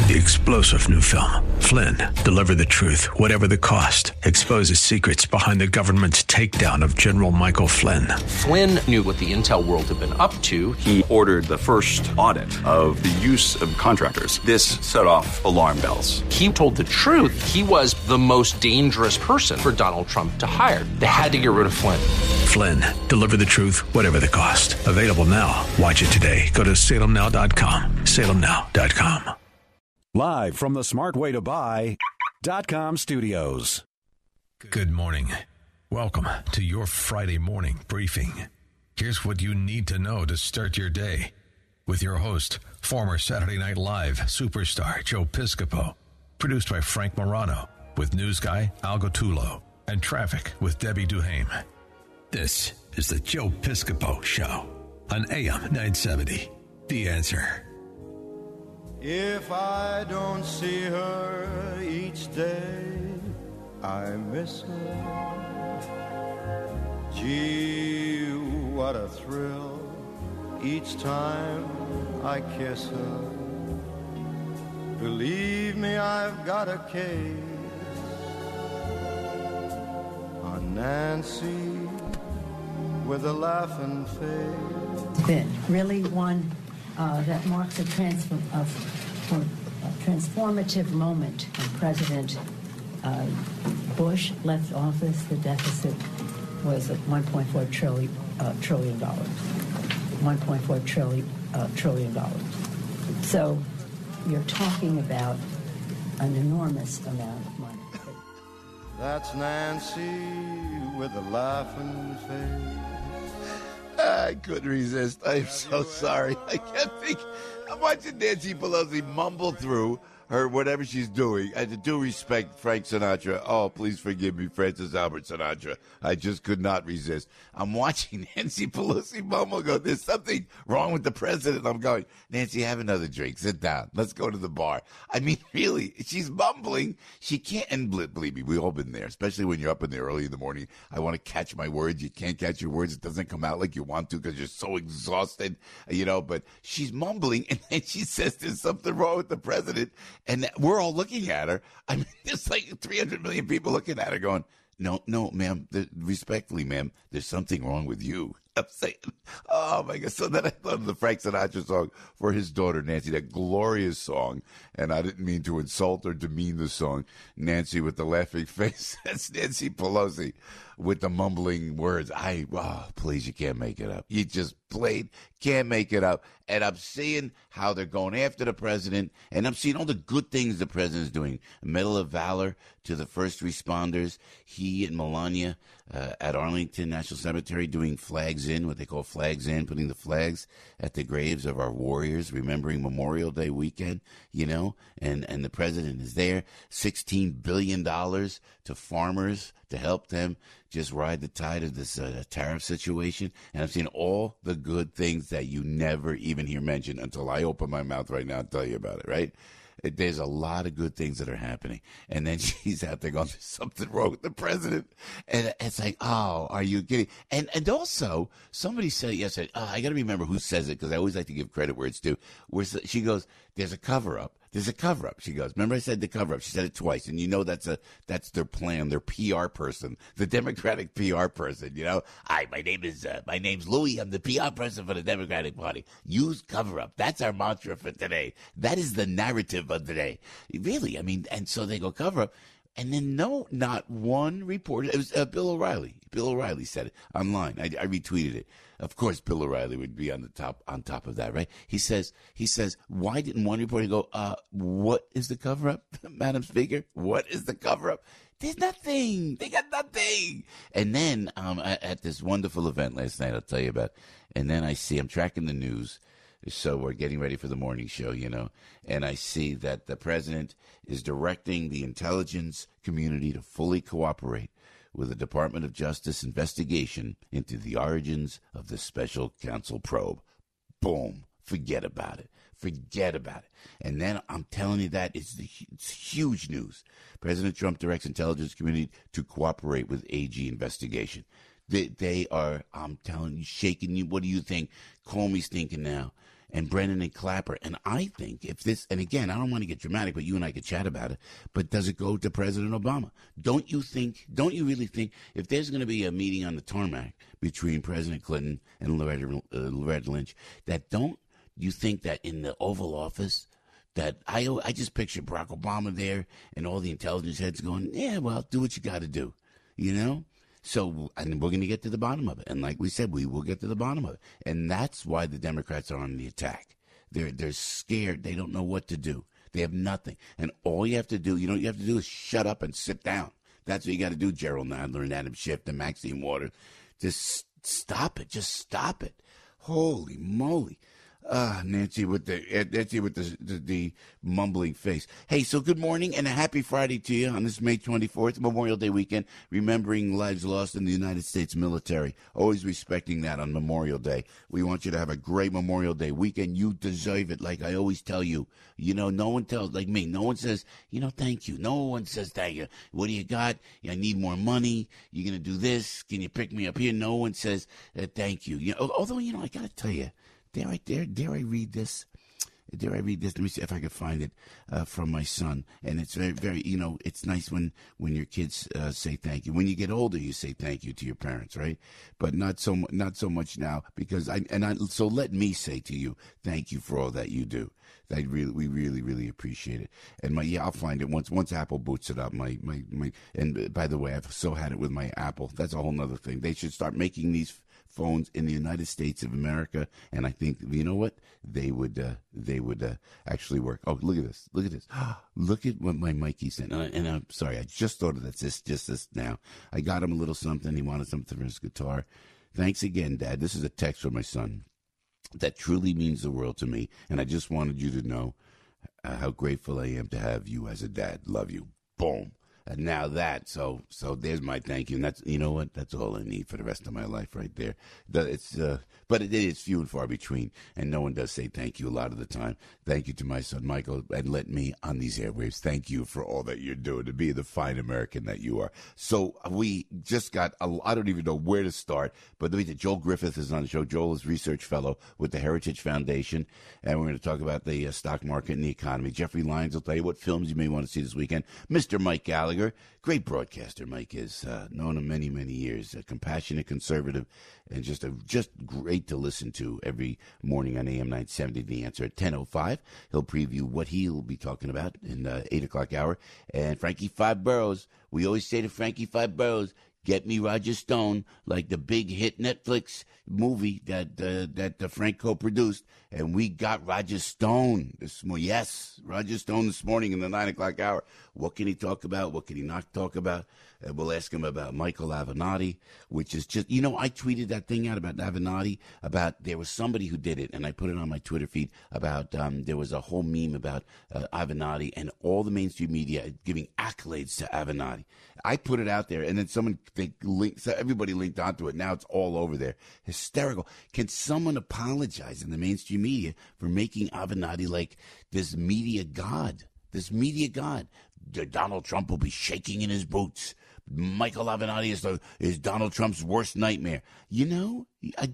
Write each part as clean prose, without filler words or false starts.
The explosive new film, Flynn, deliver the truth, whatever the cost, exposes secrets behind the government's takedown of General Michael Flynn. Flynn knew what the intel world had been up to. He ordered the first audit of the use of contractors. This set off alarm bells. He told the truth. He was the most dangerous person for Donald Trump to hire. They had to get rid of Flynn. Flynn, deliver the truth, whatever the cost. Available now. Watch it today. Go to salemnow.com. salemnow.com. Live from the smartwaytobuy.com studios. Good morning. Welcome to your Friday morning briefing. Here's what you need to know to start your day with your host, former Saturday Night Live superstar Joe Piscopo. Produced by Frank Morano with news guy Al Gottulo and traffic with Debbie Duhame. This is the Joe Piscopo Show on AM 970. The Answer. If I don't see her each day, I miss her. Gee, what a thrill each time I kiss her. Believe me, I've got a case on Nancy with a laughing face. Been really one that marks a transformative moment when President Bush left office. The deficit was at $1.4 trillion. $1.4 trillion. So you're talking about an enormous amount of money. That's Nancy with a laughing face. I couldn't resist. I'm so sorry. I can't think. I'm watching Nancy Pelosi mumble through her whatever she's doing. I do respect Frank Sinatra. Oh, please forgive me, Francis Albert Sinatra. I just could not resist. I'm watching Nancy Pelosi mumble go, there's something wrong with the president. I'm going, Nancy, have another drink. Sit down. Let's go to the bar. I mean, really, she's mumbling. She can't, and believe me, we've all been there, especially when you're up in there early in the morning. I want to catch my words. You can't catch your words. It doesn't come out like you want to because you're so exhausted, but she's mumbling, and then she says there's something wrong with the president. And we're all looking at her. I mean, there's like 300 million people looking at her going, no, ma'am, respectfully, ma'am, there's something wrong with you. I'm saying, oh, my God. So then I thought of the Frank Sinatra song for his daughter, Nancy, that glorious song. And I didn't mean to insult or demean the song. Nancy with the laughing face. That's Nancy Pelosi with the mumbling words. Please, you can't make it up. You just can't make it up. And I'm seeing how they're going after the president, and I'm seeing all the good things the president's doing. Medal of Valor to the first responders. He and Melania at Arlington National Cemetery doing flags in, what they call flags in, putting the flags at the graves of our warriors, remembering Memorial Day weekend, and the president is there. $16 billion to farmers to help them just ride the tide of this tariff situation. And I've seen all the good things that you never even hear mentioned until I open my mouth right now and tell you about it, right? There's a lot of good things that are happening. And then she's out there going, there's something wrong with the president. And it's like, oh, are you kidding? And also, somebody said yesterday, I got to remember who says it because I always like to give credit where it's due. She goes, there's a cover-up. There's a cover-up, she goes. Remember I said the cover-up? She said it twice. And that's their plan, their PR person, the Democratic PR person, Hi, my name's Louis. I'm the PR person for the Democratic Party. Use cover-up. That's our mantra for today. That is the narrative of today. Really, I mean, and so they go cover-up. And then not one reporter. It was Bill O'Reilly. Bill O'Reilly said it online. I retweeted it. Of course, Bill O'Reilly would be on top of that, right? He says, why didn't one reporter go, what is the cover-up, Madam Speaker? What is the cover-up? There's nothing. They got nothing. And then at this wonderful event last night, I'll tell you about, and then I'm tracking the news. So we're getting ready for the morning show, and I see that the president is directing the intelligence community to fully cooperate with the Department of Justice investigation into the origins of the special counsel probe. Boom. Forget about it. And then I'm telling you it's huge news. President Trump directs intelligence community to cooperate with AG investigation. They are, I'm telling you, shaking you. What do you think? Call me stinking now. and Brennan and Clapper. And I think if this, and again, I don't want to get dramatic, but you and I could chat about it, but does it go to President Obama? Don't you really think if there's going to be a meeting on the tarmac between President Clinton and Loretta Lynch, that don't you think that in the Oval Office, that I just picture Barack Obama there and all the intelligence heads going, yeah, well, do what you got to do, you know? So, and we're going to get to the bottom of it. And like we said, we will get to the bottom of it. And that's why the Democrats are on the attack. They're scared. They don't know what to do. They have nothing. And all you have to do, you know what you have to do is shut up and sit down. That's what you got to do, Gerald Nadler and Adam Schiff and Maxine Waters. Just stop it. Just stop it. Holy moly. Nancy with the mumbling face. Hey, so good morning and a happy Friday to you on this May 24th, Memorial Day weekend, remembering lives lost in the United States military. Always respecting that on Memorial Day. We want you to have a great Memorial Day weekend. You deserve it, like I always tell you. You know, no one tells, like me, no one says, you know, thank you. No one says thank you. What do you got? I need more money. You're going to do this. Can you pick me up here? No one says thank you. You know, although, you know, I got to tell you, dare I read this? Let me see if I can find it from my son. And it's very, very, you know, it's nice when your kids say thank you. When you get older, you say thank you to your parents, right? But not so much now, because so let me say to you, thank you for all that you do. We really, really appreciate it. And I'll find it once Apple boots it up. And by the way, I've so had it with my Apple. That's a whole nother thing. They should start making these phones in the United States of America, and I think, you know what, they would actually work. Oh, look at this! Look at what my Mikey sent. And I'm sorry, I just thought of that just this now. I got him a little something. He wanted something for his guitar. Thanks again, Dad. This is a text from my son that truly means the world to me, and I just wanted you to know how grateful I am to have you as a dad. Love you. Boom. And now that, so there's my thank you. And that's, you know what, that's all I need for the rest of my life right there. But it is few and far between. And no one does say thank you a lot of the time. Thank you to my son, Michael, and let me on these airwaves. Thank you for all that you're doing to be the fine American that you are. So we just got, I don't even know where to start, but Joel Griffith is on the show. Joel is research fellow with the Heritage Foundation. And we're going to talk about the stock market and the economy. Jeffrey Lyons will tell you what films you may want to see this weekend. Mr. Mike Gallagher. Great broadcaster, Mike is. Known him many, many years. A compassionate conservative and just great to listen to every morning on AM 970. The Answer at 10:05. He'll preview what he'll be talking about in the 8 o'clock hour. And Frankie Five Boroughs. We always say to Frankie Five Boroughs, get me Roger Stone, like the big hit Netflix movie that Frank co-produced, and we got Roger Stone this morning. Yes, Roger Stone this morning in the 9 o'clock hour. What can he talk about? What can he not talk about? We'll ask him about Michael Avenatti, which is just, you know, I tweeted that thing out about Avenatti, about there was somebody who did it, and I put it on my Twitter feed about there was a whole meme about Avenatti and all the mainstream media giving accolades to Avenatti. I put it out there, and then everybody linked onto it. Now it's all over there. Hysterical. Can someone apologize in the mainstream media for making Avenatti like this media god? This media god. Donald Trump will be shaking in his boots. Michael Avenatti is Donald Trump's worst nightmare. You know,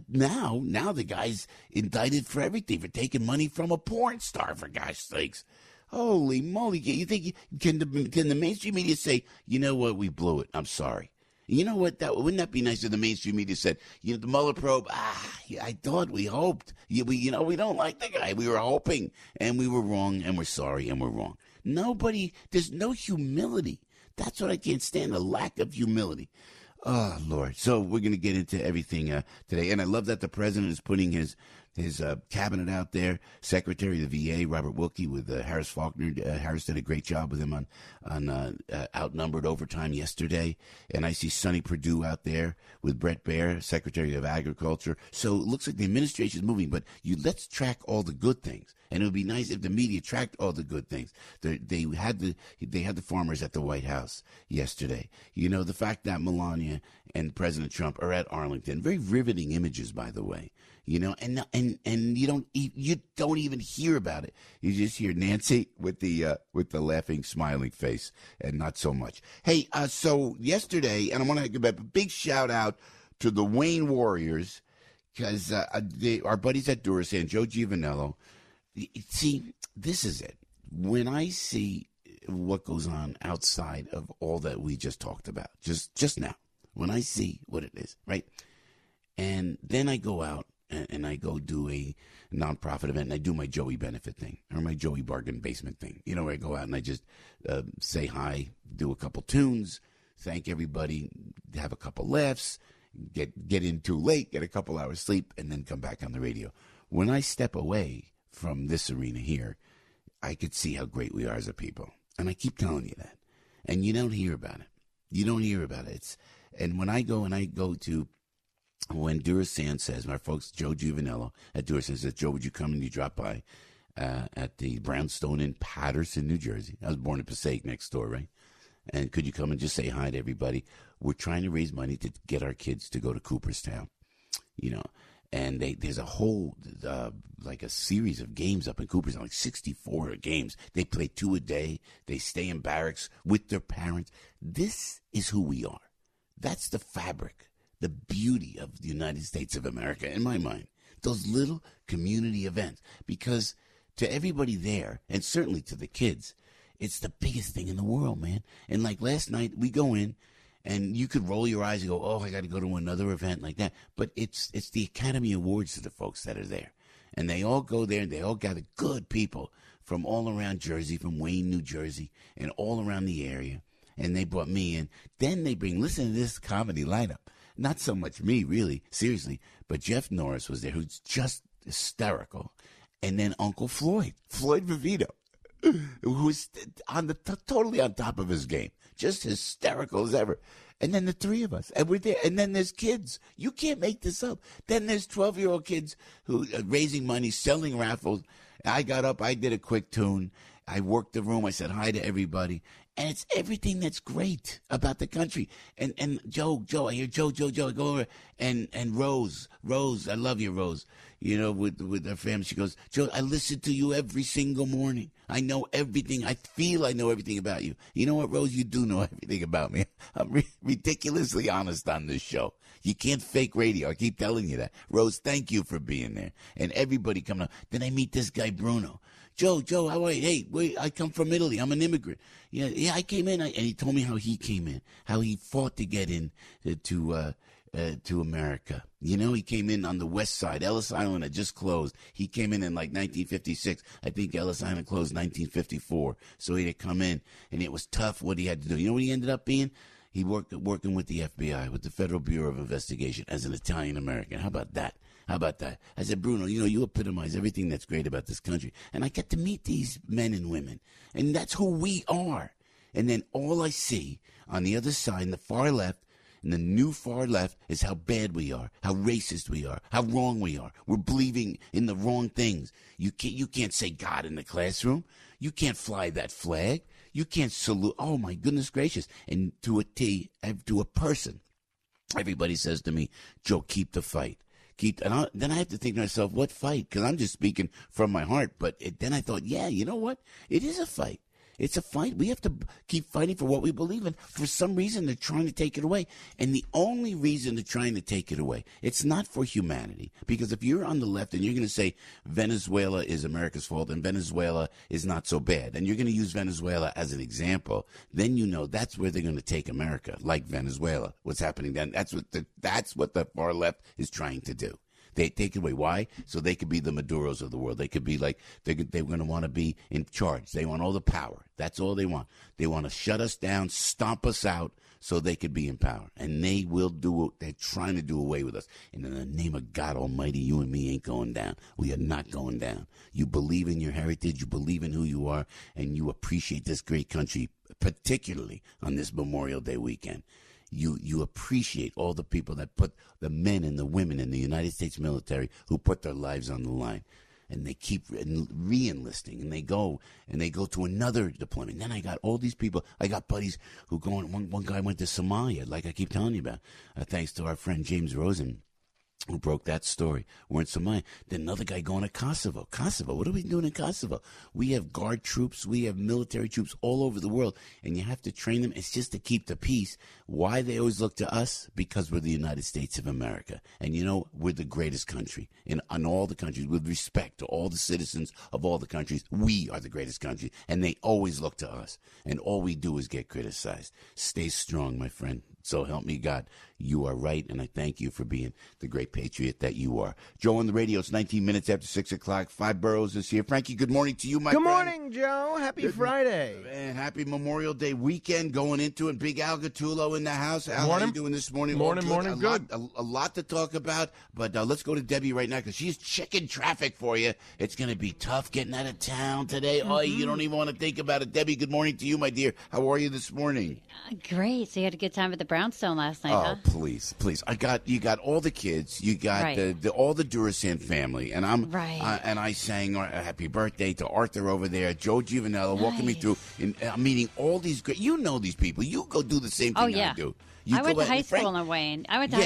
now the guy's indicted for everything, for taking money from a porn star, for gosh sakes. Holy moly. You think, can the mainstream media say, you know what, we blew it, I'm sorry? You know what, wouldn't that be nice if the mainstream media said, you know, the Mueller probe, I thought, we hoped. We don't like the guy. We were hoping, and we were wrong, and we're sorry, and we're wrong. There's no humility. That's what I can't stand, a lack of humility. Oh, Lord. So we're going to get into everything today. And I love that the president is putting his cabinet out there. Secretary of the VA, Robert Wilkie, with Harris Faulkner. Harris did a great job with him on outnumbered overtime yesterday. And I see Sonny Perdue out there with Brett Baer, Secretary of Agriculture. So it looks like the administration is moving, but let's track all the good things. And it would be nice if the media tracked all the good things. They had the farmers at the White House yesterday. You know, the fact that Melania and President Trump are at Arlington, very riveting images, by the way. You know, and you don't even hear about it. You just hear Nancy with the laughing, smiling face, and not so much. Hey, so yesterday, and I want to give a big shout out to the Wayne Warriors. because our buddies at Durasan, Joe Giovanello, see, this is it. When I see what goes on outside of all that we just talked about, just now, when I see what it is, right? And then I go out and I go do a nonprofit event, and I do my Joey benefit thing or my Joey bargain basement thing. You know, where I go out and I just say hi, do a couple tunes, thank everybody, have a couple laughs, get in too late, get a couple hours sleep, and then come back on the radio. When I step away from this arena here, I could see how great we are as a people. And I keep telling you that. And you don't hear about it. You don't hear about it. And when I go to, when Durasan says, my folks, Joe Giovanello at Durasan says, Joe, would you come and you drop by at the Brownstone in Paterson, New Jersey? I was born in Passaic next door, right? And could you come and just say hi to everybody? We're trying to raise money to get our kids to go to Cooperstown, you know. And there's a whole, like a series of games up in Cooperstown, like 64 games. They play 2 a day. They stay in barracks with their parents. This is who we are. That's the fabric, the beauty of the United States of America, in my mind. Those little community events. Because to everybody there, and certainly to the kids, it's the biggest thing in the world, man. And like last night, we go in, and you could roll your eyes and go, oh, I got to go to another event like that. But it's the Academy Awards to the folks that are there. And they all go there, and they all gather good people from all around Jersey, from Wayne, New Jersey, and all around the area. And they brought me in. Then they listen to this comedy lineup. Not so much me, really, seriously. But Jeff Norris was there, who's just hysterical. And then Uncle Floyd Vivito, who's totally on top of his game. Just hysterical as ever. And then the 3 of us, and we're there. And then there's kids. You can't make this up. Then there's 12-year-old kids who are raising money, selling raffles. I got up, I did a quick tune. I worked the room. I said hi to everybody. And it's everything that's great about the country. And Joe, I hear Joe, I go over, and Rose, I love you, Rose. You know, with her family, she goes, Joe, I listen to you every single morning. I know everything. I feel I know everything about you. You know what, Rose? You do know everything about me. I'm ridiculously honest on this show. You can't fake radio. I keep telling you that. Rose, thank you for being there. And everybody coming up. Then I meet this guy, Bruno. Joe, how are you? Hey, wait, I come from Italy. I'm an immigrant. Yeah, I came in, and he told me how he came in, how he fought to get in to America. You know, he came in on the west side. Ellis Island had just closed. He came in like 1956. I think Ellis Island closed 1954. So he had come in, and it was tough what he had to do. You know what he ended up being? He working with the FBI, with the Federal Bureau of Investigation as an Italian-American. How about that? I said, Bruno, you epitomize everything that's great about this country. And I get to meet these men and women. And that's who we are. And then all I see on the other side, in the far left, in the new far left, is how bad we are, how racist we are, how wrong we are. We're believing in the wrong things. You can't say God in the classroom. You can't fly that flag. You can't salute. Oh, my goodness gracious. And to a person, everybody says to me, Joe, keep the fight. Then I have to think to myself, what fight? Because I'm just speaking from my heart. But then I thought, yeah, you know what? It is a fight. It's a fight. We have to keep fighting for what we believe in. For some reason, they're trying to take it away. And the only reason they're trying to take it away, it's not for humanity. Because if you're on the left and you're going to say Venezuela is America's fault and Venezuela is not so bad, and you're going to use Venezuela as an example, then you know that's where they're going to take America, like Venezuela. What's happening then? That's what the far left is trying to do. They take it away. Why? So they could be the Maduros of the world. They could be like, they're going to want to be in charge. They want all the power. That's all they want. They want to shut us down, stomp us out so they could be in power. And they will do it. They're trying to do away with us. And in the name of God Almighty, you and me ain't going down. We are not going down. You believe in your heritage. You believe in who you are. And you appreciate this great country, particularly on this Memorial Day weekend. You appreciate all the people that put the men and the women in the United States military who put their lives on the line, and they keep re-enlisting, and they go to another deployment. Then I got all these people. I got buddies who go on. One guy went to Somalia, like I keep telling you about, thanks to our friend James Rosen. who broke that story. Weren't some money. Then another guy going to Kosovo. Kosovo, what are we doing in Kosovo? We have guard troops, we have military troops all over the world, and you have to train them. It's just to keep the peace. Why they always look to us? Because we're the United States of America. And you know, we're the greatest country in all the countries. With respect to all the citizens of all the countries, we are the greatest country, and they always look to us. And all we do is get criticized. Stay strong, my friend. So help me God, you are right, and I thank you for being the great patriot that you are. Joe on the radio, it's 19 minutes after 6 o'clock. Five Boroughs is here. Frankie, good morning to you, my friend. Good morning, Joe. Happy Friday. Man, happy Memorial Day weekend going into it. Big Al Gattulo in the house. Al, how you doing this morning? Morning, good. A lot to talk about, but let's go to Debbie right now because she's checking traffic for you. It's going to be tough getting out of town today. Oh, you don't even want to think about it. Debbie, good morning to you, my dear. How are you this morning? Great. So you had a good time at the Brownstone last night, huh? Please. You got all the kids. You got all the Durasan family, and and I sang happy birthday to Arthur over there, Joe Giovanello, walking me through. And I'm meeting all these great. You know these people. You go do the same thing I do. I went to high school in Wayne. I know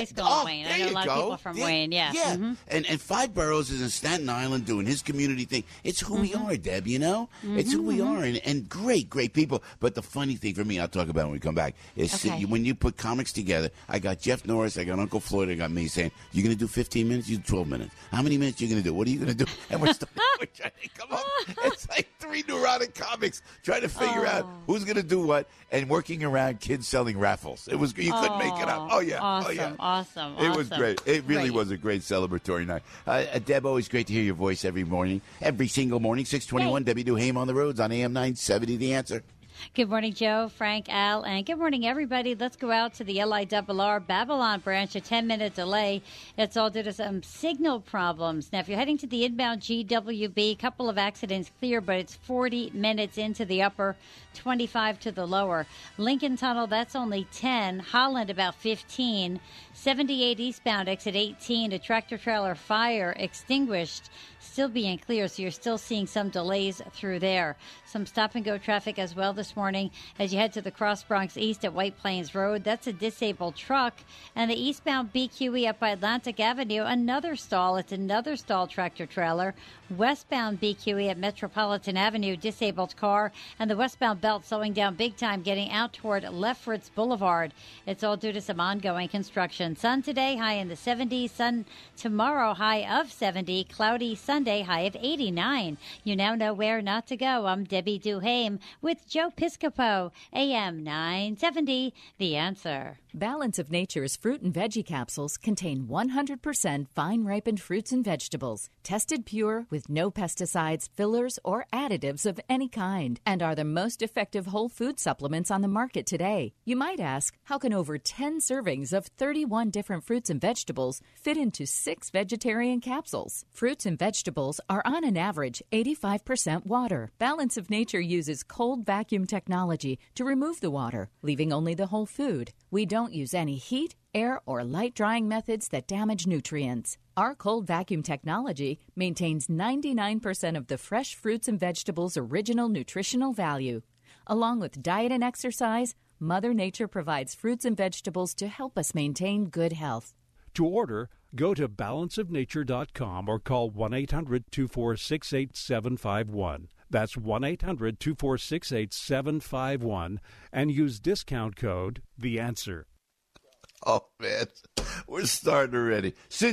a lot of people from Wayne, yeah. Mm-hmm. And Five Boroughs is in Staten Island doing his community thing. It's who we are, Deb, you know? It's who we are, and great people. But the funny thing for me, I'll talk about when we come back, is when you put comics together, I got Jeff Norris, I got Uncle Floyd, I got me saying, you're going to do 15 minutes? You do 12 minutes. How many minutes are you going to do? What are you going to do? And we're trying to come up. It's like three neurotic comics trying to figure out who's going to do what, and working around kids selling raffles. You couldn't make it up. Awesome. It was great. It really was a great celebratory night. Deb, always great to hear your voice every single morning. 621 Debbie Duhame on the roads on AM 970, The Answer. Good morning, Joe, Frank, Al, and good morning, everybody. Let's go out to the LIRR Babylon branch, a 10-minute delay. It's all due to some signal problems. Now, if you're heading to the inbound GWB, a couple of accidents clear, but it's 40 minutes into the upper, 25 to the lower. Lincoln Tunnel, that's only 10. Holland, about 15. 78 eastbound, exit 18. A tractor-trailer fire extinguished. Still being clear, so you're still seeing some delays through there. Some stop-and-go traffic as well this morning as you head to the Cross Bronx East at White Plains Road. That's a disabled truck. And the eastbound BQE up by Atlantic Avenue, another stall. It's another stalled tractor-trailer. Westbound BQE at Metropolitan Avenue, disabled car. And the westbound belt slowing down big time, getting out toward Lefferts Boulevard. It's all due to some ongoing construction. Sun today, high in the 70s. Sun tomorrow, high of 70. Cloudy Sunday, high of 89. You now know where not to go. I'm Debbie Duhame with Joe Piscopo, AM 970, The Answer. Balance of Nature's fruit and veggie capsules contain 100% fine-ripened fruits and vegetables, tested pure with no pesticides, fillers, or additives of any kind, and are the most effective whole food supplements on the market today. You might ask, how can over 10 servings of 31 different fruits and vegetables fit into 6 vegetarian capsules? Fruits and vegetables are on an average 85% water. Balance of Nature uses cold vacuum technology to remove the water, leaving only the whole food. We don't use any heat, air, or light drying methods that damage nutrients. Our cold vacuum technology maintains 99% of the fresh fruits and vegetables' original nutritional value. Along with diet and exercise, Mother Nature provides fruits and vegetables to help us maintain good health. To order, go to balanceofnature.com or call 1-800-246-8751. That's 1-800-246-8751 and use discount code The Answer. Oh, man, we're starting already.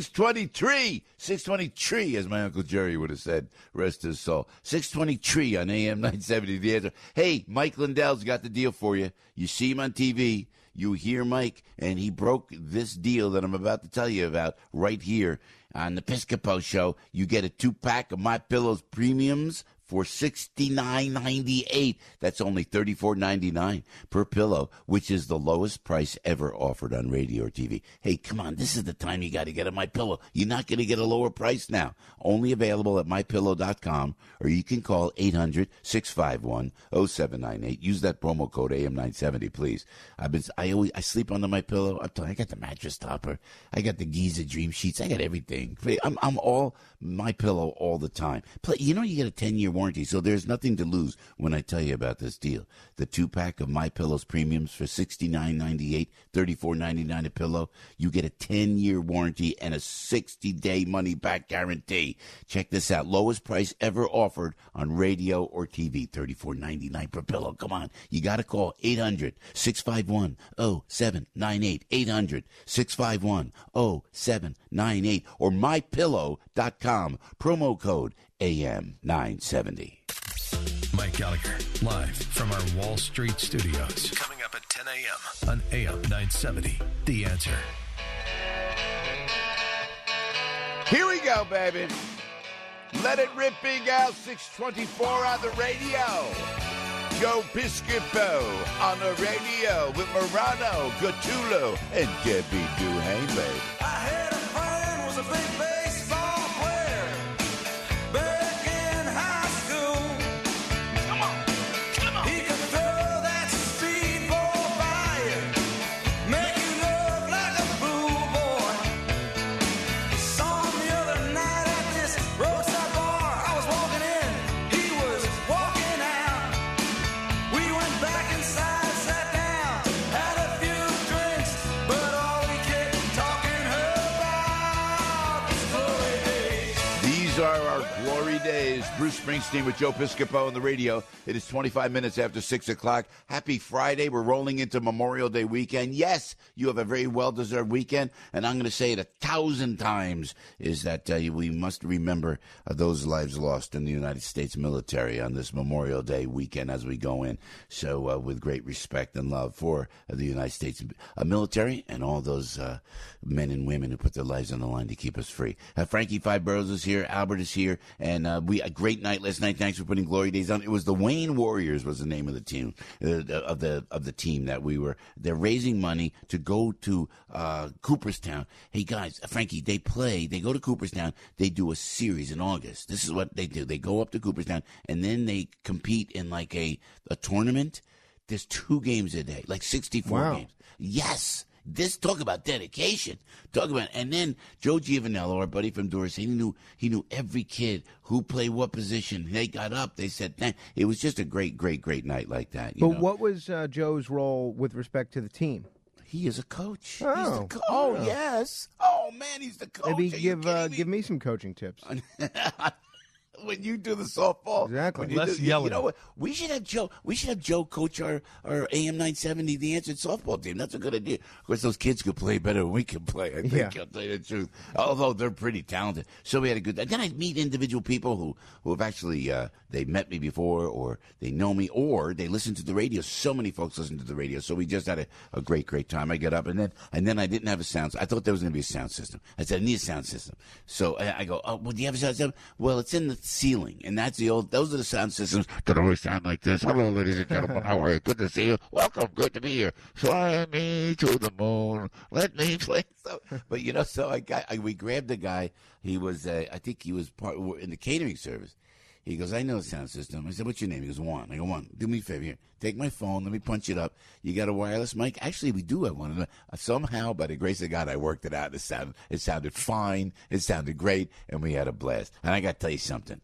623, as my Uncle Jerry would have said, rest his soul. 623 on AM 970, The Answer. Hey, Mike Lindell's got the deal for you. You see him on TV. You hear Mike, and he broke this deal that I'm about to tell you about right here on the Piscopo Show. You get a 2-pack of MyPillow's premiums for $69.98. That's only $34.99 per pillow, which is the lowest price ever offered on radio or TV. Hey, come on, this is the time you got to get a MyPillow. You're not going to get a lower price now. Only available at MyPillow.com, or you can call 800-651-0798. Use that promo code AM970, please. I sleep under my pillow. I got the mattress topper. I got the Giza Dream Sheets. I got everything. I'm all MyPillow all the time. You know you get a 10-year warranty warranty. So there's nothing to lose when I tell you about this deal. The 2-pack of MyPillow's premiums for $69.98, $34.99 a pillow. You get a 10-year warranty and a 60-day money-back guarantee. Check this out. Lowest price ever offered on radio or TV, $34.99 per pillow. Come on. You got to call 800-651-0798, 800-651-0798, or mypillow.com, promo code AM970. Mike Gallagher, live from our Wall Street studios. Coming up at 10 a.m. on AM 970. The Answer. Here we go, baby. Let it rip, Big Al, 624 on the radio. Joe Piscopo on the radio with Morano, Gattulo, and Debbie Duhane, baby. I had a friend was a big baseball player back in high school. Come on. He could throw that speedball by you, make you look like a fool, boy. Saw him the other night at this roadside bar. I was walking in, he was walking out. We went back inside, sat down, had a few drinks, but all we kept talking about was glory days. These are our glory days. Bruce Springsteen with Joe Piscopo on the radio. It is 25 minutes after 6 o'clock. Happy Friday. We're rolling into Memorial Day weekend. Yes, you have a very well-deserved weekend, and I'm going to say it 1,000 times, is that we must remember those lives lost in the United States military on this Memorial Day weekend as we go in. So with great respect and love for the United States military and all those men and women who put their lives on the line to keep us free. Frankie Five Boroughs is here. Albert is here. And we a great night last night. Thanks for putting Glory Days on. It was the Wayne Warriors was the name of the team, of the team that we were. They're raising money to go to Cooperstown. Hey, guys, Frankie, they go to Cooperstown. They do a series in August. This is what they do. They go up to Cooperstown, and then they compete in like a tournament. There's 2 games a day, like 64 games. Yes. This, talk about dedication. And then Joe Giovanello, our buddy from Doris, he knew every kid who played what position. They got up. They said, thank. It was just a great, great, great night like that. But what was Joe's role with respect to the team? He is a coach. Oh, he's the oh yes. Oh man, he's the coach. Maybe give me some coaching tips. When you do the softball, exactly. Less yelling. You know what? We should have Joe. We should have Joe coach our AM 970 The Answer softball team. That's a good idea. Of course, those kids could play better than we can play. I think I'll tell you the truth. Although they're pretty talented, so we had a good. Then I meet individual people who have actually they met me before, or they know me, or they listen to the radio. So many folks listen to the radio, so we just had a great time. I get up and then I didn't have a sound. I thought there was going to be a sound system. I said I need a sound system. So I go, oh, well, do you have a sound system? Well, it's in the ceiling, and those are the sound systems that always sound like this. Hello, ladies and gentlemen, how are you? Good to see you. Welcome, good to be here. Fly me to the moon. Let me play. But we grabbed a guy. He was, I think he was part in the catering service. He goes, I know the sound system. I said, what's your name? He goes, Juan. I go, Juan, do me a favor here. Take my phone. Let me punch it up. You got a wireless mic? Actually, we do have one. Somehow, by the grace of God, I worked it out. It sounded fine. It sounded great. And we had a blast. And I got to tell you something.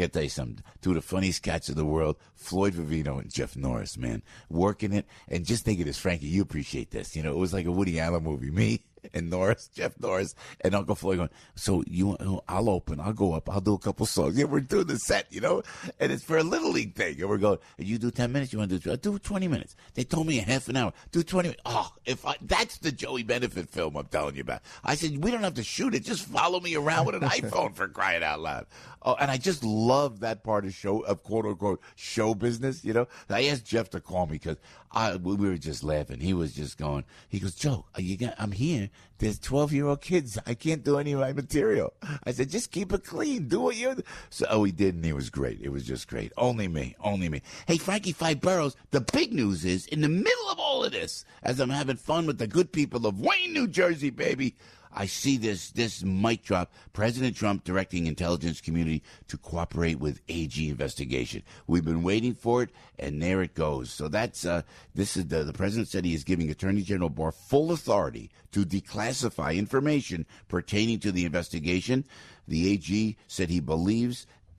Two of the funniest cats in the world, Floyd Vivino and Jeff Norris, man. Working it. And just think of this, Frankie, you appreciate this. You know, it was like a Woody Allen movie. Me and Jeff Norris, and Uncle Floyd going, so I'll open, I'll go up, I'll do a couple songs. Yeah, we're doing the set, and it's for a Little League thing. And we're going, you do 10 minutes, you want to do 20 minutes. They told me a half an hour, do 20 minutes. Oh, that's the Joey Benefit film I'm telling you about. I said, we don't have to shoot it, just follow me around with an iPhone, for crying out loud. Oh, and I just love that part of quote unquote show business, I asked Jeff to call me because we were just laughing. He was just going, he goes, Joe, I'm here. There's 12-year-old kids. I can't do any of my material. I said, just keep it clean. Do what you do. So, he did, and he was great. It was just great. Only me. Hey, Frankie Five Boroughs, the big news is, in the middle of all of this, as I'm having fun with the good people of Wayne, New Jersey, baby, I see this mic drop. President Trump directing intelligence community to cooperate with AG investigation. We've been waiting for it, and there it goes. So that's this is the president said he is giving Attorney General Barr full authority to declassify information pertaining to the investigation. The AG said he believes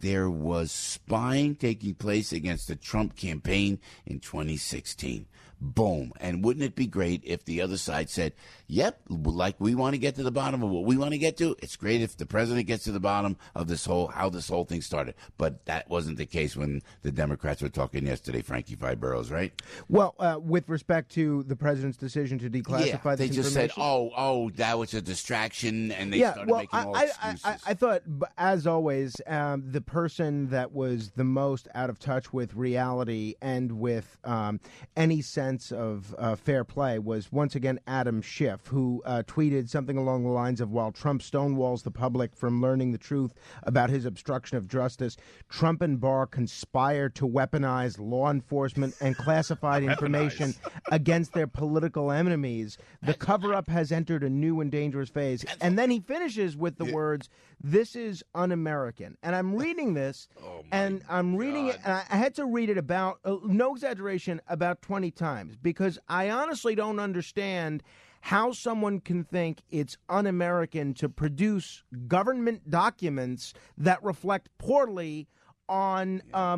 there was spying taking place against the Trump campaign in 2016. Boom. And wouldn't it be great if the other side said, yep, like we want to get to the bottom of what we want to get to. It's great if the president gets to the bottom of how this whole thing started. But that wasn't the case when the Democrats were talking yesterday, Frankie Five Boroughs, right? Well, with respect to the president's decision to declassify they this just said, information. that was a distraction, and they started making all excuses. I thought, as always, the person that was the most out of touch with reality and with any sense of fair play was once again Adam Schiff, who tweeted something along the lines of, while Trump stonewalls the public from learning the truth about his obstruction of justice, Trump and Barr conspire to weaponize law enforcement and classified information against their political enemies. The cover-up has entered a new and dangerous phase. And then he finishes with the words, "This is un-American." And I'm reading this, and I'm reading it, and I had to read it about, no exaggeration, about 20 times, because I honestly don't understand how someone can think it's un-American to produce government documents that reflect poorly on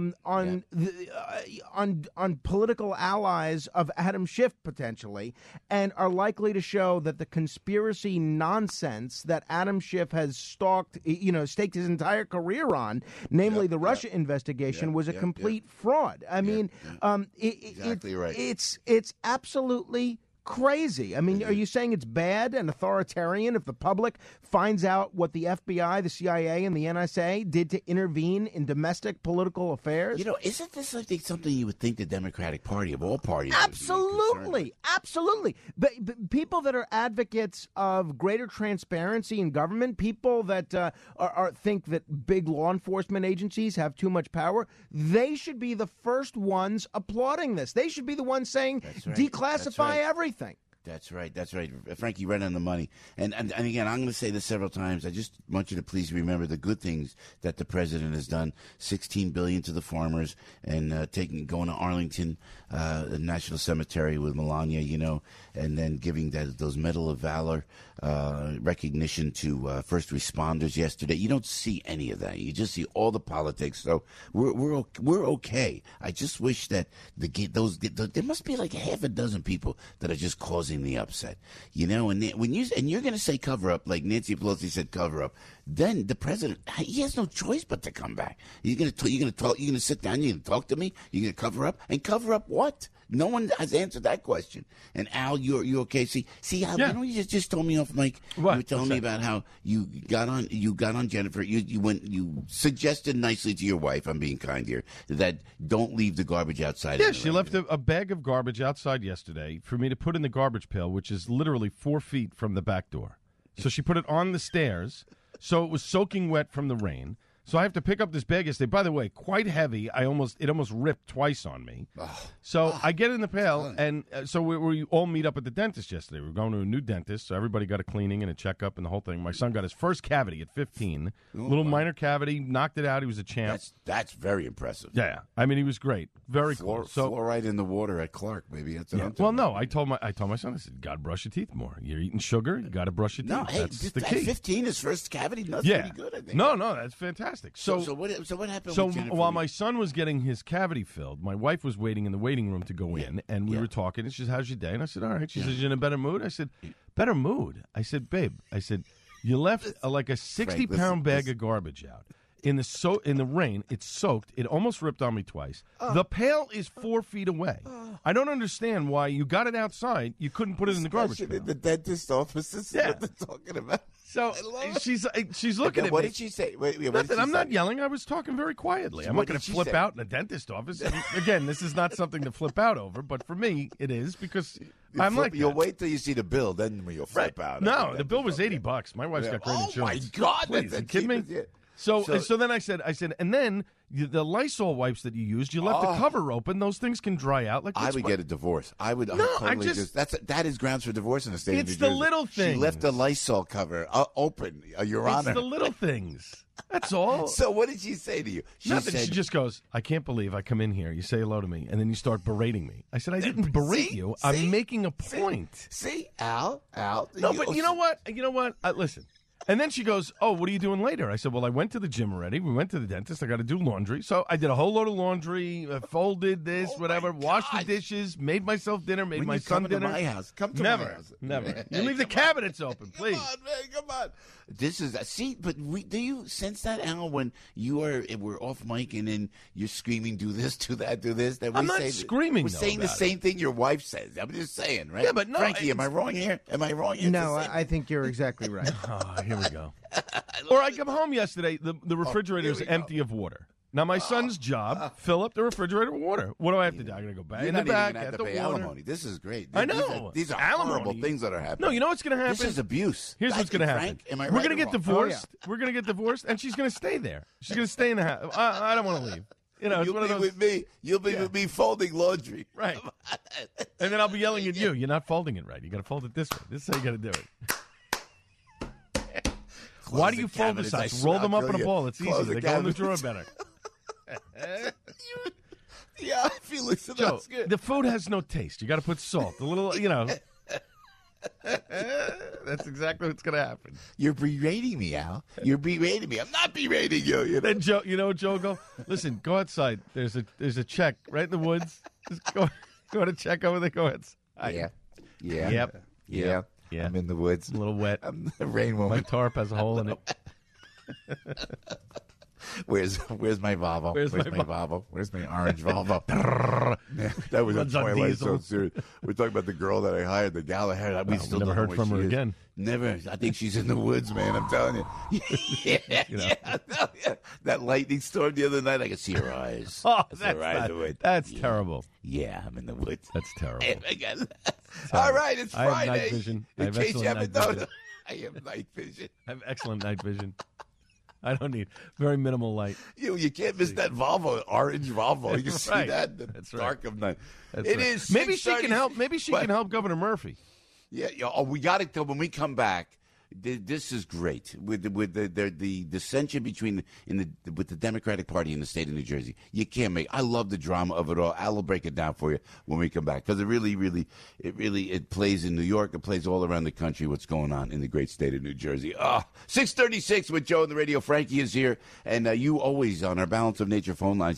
political allies of Adam Schiff potentially, and are likely to show that the conspiracy nonsense that Adam Schiff has staked his entire career on, namely the Russia investigation, was a complete fraud. I mean, exactly right. It's absolutely crazy. I mean, are you saying it's bad and authoritarian if the public finds out what the FBI, the CIA, and the NSA did to intervene in domestic political affairs? Isn't this something you would think the Democratic Party, of all parties, absolutely. But people that are advocates of greater transparency in government, people that think that big law enforcement agencies have too much power, they should be the first ones applauding this. They should be the ones saying, declassify everything. That's right. Frankie, right on the money. And again, I'm going to say this several times. I just want you to please remember the good things that the president has done. $16 billion to the farmers, and going to Arlington, the National Cemetery with Melania, and then giving those Medal of Valor recognition to first responders yesterday. You don't see any of that. You just see all the politics. So we're okay. I just wish that there must be like half a dozen people that are just causing the upset, and when you're going to say cover up, like Nancy Pelosi said cover up, then the president, he has no choice but to come back. You're going to sit down, you're going to talk to me, you're going to cover up, and cover up what? No one has answered that question. And Al, you're okay. See, Al, you just told me off mic. What? You were telling me about how you got on Jennifer. You suggested nicely to your wife, I'm being kind here, that don't leave the garbage outside. Yeah, she left a bag of garbage outside yesterday for me to put in the garbage pail, which is literally 4 feet from the back door. So she put it on the stairs, so it was soaking wet from the rain. So I have to pick up this bag yesterday. By the way, quite heavy. It almost ripped twice on me. So I get in the pail, and so we all meet up at the dentist yesterday. We were going to a new dentist, so everybody got a cleaning and a checkup and the whole thing. My son got his first cavity at 15. Little minor cavity, knocked it out. He was a champ. That's very impressive. Yeah, I mean, he was great. Very cool. So fluoride in the water at Clark, maybe. That's what I'm well, no, I told my son, I said, you got to brush your teeth more. You're eating sugar, you got to brush your teeth. No, that's the key. 15, his first cavity, that's pretty good, I think. No, that's fantastic. So what happened? So with Jennifer? while my son was getting his cavity filled, my wife was waiting in the waiting room to go in, and we were talking. And she said, "How's your day?" And I said, "All right." She says, "You in a better mood?" I said, "Better mood." I said, "Babe," "you left like a 60-pound bag of garbage out in the rain. It's soaked. It almost ripped on me twice. The pail is 4 feet away. I don't understand why you got it outside. You couldn't put it in the garbage pail." In the dentist office. This is what they're talking about. So she's looking at me. What did she say? Nothing. I'm not yelling. I was talking very quietly. I'm not going to flip out in the dentist office. And again, this is not something to flip out over, but for me, it is because I'm like that. You'll wait till you see the bill, then you'll flip out. No, the bill was $80. My wife's got great insurance. Oh my God! Please, you kidding me? So then I said, and then the Lysol wipes that you used, you left the cover open. Those things can dry out. I would get a divorce. I would. That is grounds for divorce in the state of New Jersey. It's the little things. She left the Lysol cover open. Your Honor. It's the little things. That's all. So what did she say to you? Nothing. She just goes, "I can't believe I come in here. You say hello to me, and then you start berating me." I said, "I didn't berate you. I'm making a point." See, Al. No, but you know what? Listen. And then she goes, "Oh, what are you doing later?" I said, "Well, I went to the gym already. We went to the dentist. I got to do laundry." So I did a whole load of laundry, folded this, whatever, washed the dishes, made myself dinner, made When my you son come to dinner. my house, come to never, my house. never. You leave the cabinets open, please. Come on, man, come on. This is but do you sense that, Al, when we're off mic and then you're screaming, "Do this, do that, do this"? That I'm not screaming. We're though, saying the about same thing your wife says. I'm just saying, right? Yeah, but no, Frankie, am I wrong here? Am I wrong here? No, I think you're exactly right. Oh, here we go. Or I come home yesterday, the refrigerator's empty of water. Now, my son's job, fill up the refrigerator with water. What do I have to do? I got to go back You're in the not even back, gonna have get to the pay water. alimony. This is great. I know. These are Alimony. horrible things that are happening. No, you know what's going to happen? This is abuse. Here's I what's going to think, happen. Frank, am I We're right going to or get wrong? divorced. We're going to get divorced, and she's going to stay there. She's going to stay in the house. I don't want to leave. You know, it's You'll one of be those. with me. You'll be with me folding laundry. Right. And then I'll be yelling at you. You're not folding it right. You got to fold it this way. This is how you got to do it. Why do you fold the cabinets, sides? I Roll swear, them I'll up in kill a you. ball. It's Close easy. the They go in the cabinets. drawer better. Yeah, I feel it. So Joe, that's good. the food has no taste. You got to put salt. A little, you know. That's exactly what's going to happen. You're berating me, Al. You're berating me. I'm not berating you. You know? Then Joe, you know, Joe, go. Listen, go outside. There's a check right in the woods. Just go to check over there. Go outside. Yeah. Yeah. Yep. Yeah. Yeah. I'm in the woods. A little wet. I'm the rain woman. My tarp has a hole in it. Where's my Volvo? Where's my Volvo? Where's my orange Volvo? Yeah, that was a Runs on Twilight diesel. Zone series. We're talking about the girl that I hired, the gal I hired. We still never don't know heard where from she her is. again. Never. I think she's in the woods, man. I'm telling you. Yeah. That lightning storm the other night, I could see her eyes. Oh, I saw her eyes in the woods. that's terrible. Yeah, I'm in the woods. That's terrible. All right, it's I have Friday. night vision. I In have case you excellent haven't night known, vision. I have night vision. I have excellent night vision. I don't need very minimal light. You can't miss that Volvo, orange Volvo. You can see Right. that in the That's right. dark of night. That's It right. is. Maybe she can 6:30. help. Maybe she But- can help Governor Murphy. Yeah. Oh, we got it. Though when we come back, this is great with the dissension between with the Democratic Party in the state of New Jersey. You can't make. I love the drama of it all. Al will break it down for you when we come back because it really plays in New York. It plays all around the country. What's going on in the great state of New Jersey? 6:36 with Joe on the radio. Frankie is here, and you always on our Balance of Nature phone lines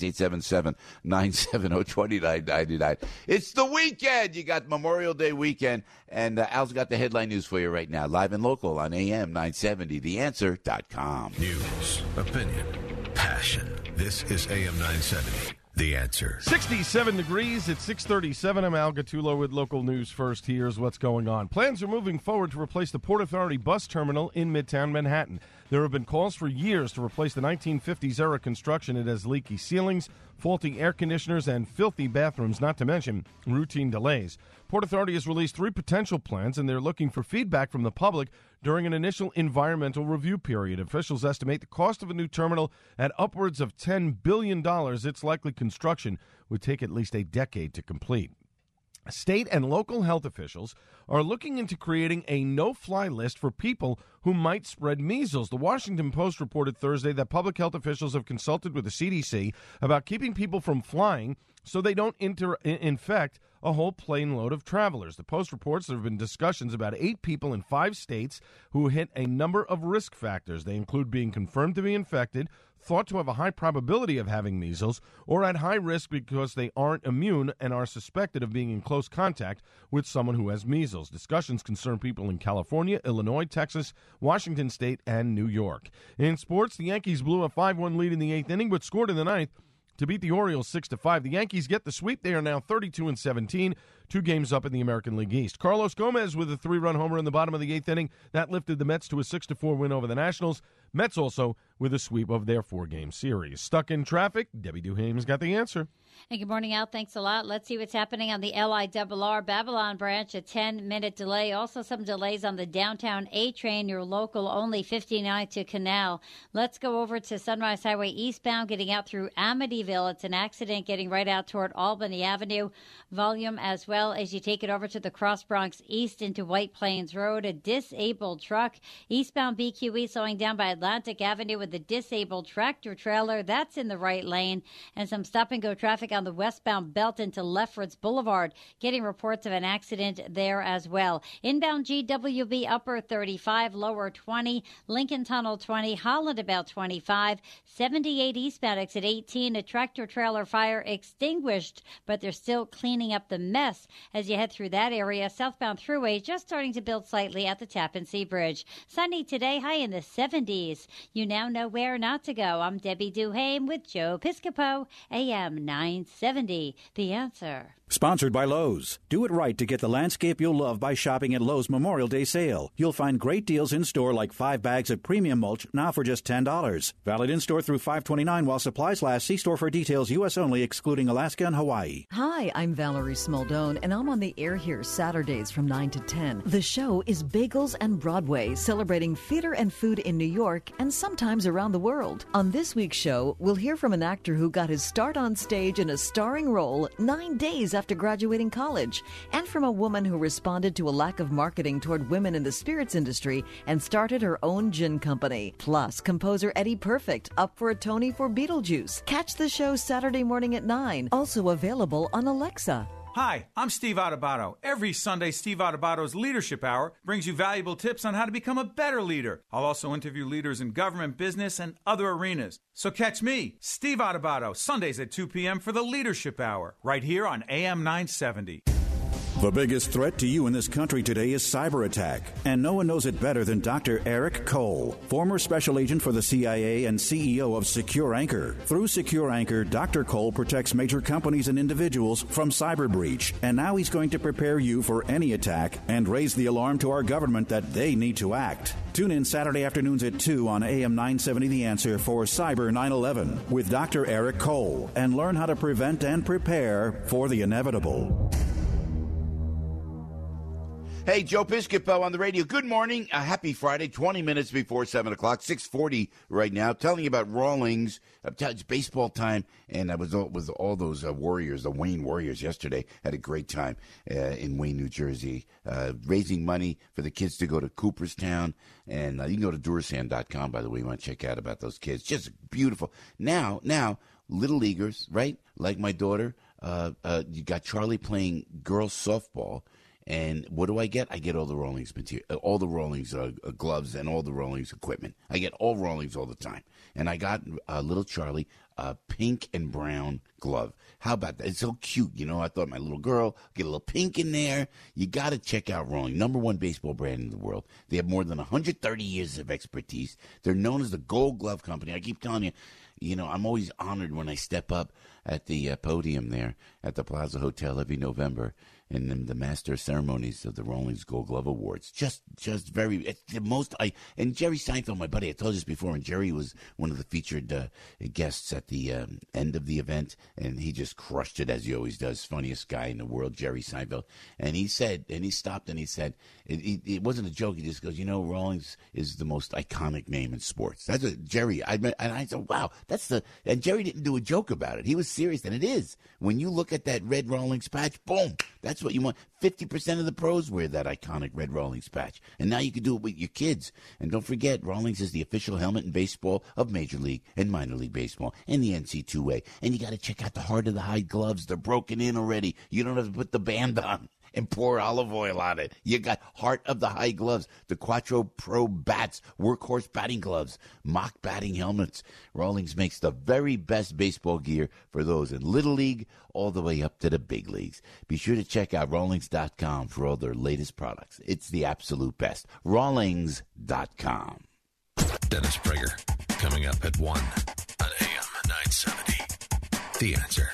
877-970-2999. It's the weekend. You got Memorial Day weekend, and Al's got the headline news for you right now, live and local on AM 970. TheAnswer.com. News, opinion, passion. This is AM 970. The Answer. 67 degrees at 6:37. I'm Al Gattulo with local news first. Here's what's going on. Plans are moving forward to replace the Port Authority bus terminal in Midtown Manhattan. There have been calls for years to replace the 1950s-era construction. It has leaky ceilings, faulty air conditioners, and filthy bathrooms, not to mention routine delays. Port Authority has released 3 potential plans, and they're looking for feedback from the public during an initial environmental review period. Officials estimate the cost of a new terminal at upwards of $10 billion. Its likely construction would take at least a decade to complete. State and local health officials are looking into creating a no-fly list for people who might spread measles. The Washington Post reported Thursday that public health officials have consulted with the CDC about keeping people from flying so they don't infect a whole plane load of travelers. The Post reports there have been discussions about 8 people in 5 states who hit a number of risk factors. They include being confirmed to be infected, thought to have a high probability of having measles, or at high risk because they aren't immune and are suspected of being in close contact with someone who has measles. Discussions concern people in California, Illinois, Texas, Washington State, and New York. In sports, the Yankees blew a 5-1 lead in the 8th inning, but scored in the 9th to beat the Orioles 6-5. The Yankees get the sweep. They are now 32-17, 2 games up in the American League East. Carlos Gomez with a 3-run homer in the bottom of the 8th inning. That lifted the Mets to a 6-4 win over the Nationals. Mets also with a sweep of their 4-game series. Stuck in traffic, Debbie Duhame's got the answer. And good morning, Al. Thanks a lot. Let's see what's happening on the LIRR Babylon branch. A 10-minute delay. Also some delays on the downtown A train, your local only 59 to Canal. Let's go over to Sunrise Highway eastbound, getting out through Amityville. It's an accident getting right out toward Albany Avenue. Volume as well well as you take it over to the Cross Bronx East into White Plains Road. A disabled truck eastbound BQE slowing down by Atlantic Avenue with a disabled tractor trailer. That's in the right lane. And some stop-and-go traffic on the westbound belt into Lefferts Boulevard. Getting reports of an accident there as well. Inbound GWB upper 35, lower 20. Lincoln Tunnel 20. Holland about 25. 78 eastbound exit 18. A tractor trailer fire extinguished, but they're still cleaning up the mess as you head through that area. Southbound Thruway just starting to build slightly at the Tappan Zee Bridge. Sunny today, high in the 70s. You now know where not to go. I'm Debbie Duhame with Joe Piscopo, AM 970. The Answer. Sponsored by Lowe's. Do it right to get the landscape you'll love by shopping at Lowe's Memorial Day sale. You'll find great deals in store like 5 bags of premium mulch now for just $10. Valid in store through 5/29 while supplies last. See store for details. U.S. only, excluding Alaska and Hawaii. Hi, I'm Valerie Smaldone, and I'm on the air here Saturdays from 9 to 10. The show is Bagels and Broadway, celebrating theater and food in New York and sometimes around the world. On this week's show, we'll hear from an actor who got his start on stage in a starring role 9 days after graduating college, and from a woman who responded to a lack of marketing toward women in the spirits industry and started her own gin company. Plus, composer Eddie Perfect up for a Tony for Beetlejuice. Catch the show Saturday morning at 9. Also available on Alexa. Hi, I'm Steve Adubato. Every Sunday, Steve Adubato's Leadership Hour brings you valuable tips on how to become a better leader. I'll also interview leaders in government, business, and other arenas. So catch me, Steve Adubato, Sundays at 2 p.m. for the Leadership Hour, right here on AM 970. The biggest threat to you in this country today is cyber attack, and no one knows it better than Dr. Eric Cole, former special agent for the CIA and CEO of Secure Anchor. Through Secure Anchor, Dr. Cole protects major companies and individuals from cyber breach, and now he's going to prepare you for any attack and raise the alarm to our government that they need to act. Tune in Saturday afternoons at 2 on AM 970 The Answer for Cyber 9/11 with Dr. Eric Cole, and learn how to prevent and prepare for the inevitable. Hey, Joe Piscopo on the radio. Good morning. Happy Friday, 20 minutes before 7 o'clock, 6:40 right now. Telling you about Rawlings. It's baseball time, and I was with all those Warriors, the Wayne Warriors, yesterday. Had a great time in Wayne, New Jersey, raising money for the kids to go to Cooperstown. And you can go to Durasan.com, by the way. You want to check out about those kids. Just beautiful. Now, little leaguers, right? Like my daughter. You got Charlie playing girls softball. And what do I get? I get all the Rawlings material, all the Rawlings gloves and all the Rawlings equipment. I get all Rawlings all the time. And I got little Charlie a pink and brown glove. How about that? It's so cute. You know, I thought my little girl, get a little pink in there. You got to check out Rawlings, #1 baseball brand in the world. They have more than 130 years of expertise. They're known as the Gold Glove Company. I keep telling you, you know, I'm always honored when I step up at the podium there at the Plaza Hotel every November. And the master of ceremonies of the Rawlings Gold Glove Awards. Just very, it's the most, and Jerry Seinfeld, my buddy, I told you this before, and Jerry was one of the featured guests at the end of the event, and he just crushed it, as he always does. Funniest guy in the world, Jerry Seinfeld. And he said, and he stopped and he said, it wasn't a joke, he just goes, you know, Rawlings is the most iconic name in sports. That's what Jerry, and I said, wow, and Jerry didn't do a joke about it. He was serious, and it is. When you look at that red Rawlings patch, boom, that's what you want. 50% of the pros wear that iconic red Rawlings patch. And now you can do it with your kids. And don't forget, Rawlings is the official helmet in baseball of Major League and Minor League Baseball and the NC2A. And you got to check out the Heart of the Hide gloves. They're broken in already. You don't have to put the band on and pour olive oil on it. You got Heart of the High gloves, the Quattro Pro bats, workhorse batting gloves, mock batting helmets. Rawlings makes the very best baseball gear for those in Little League all the way up to the big leagues. Be sure to check out Rawlings.com for all their latest products. It's the absolute best. Rawlings.com. Dennis Prager, coming up at 1 on AM 970. The Answer.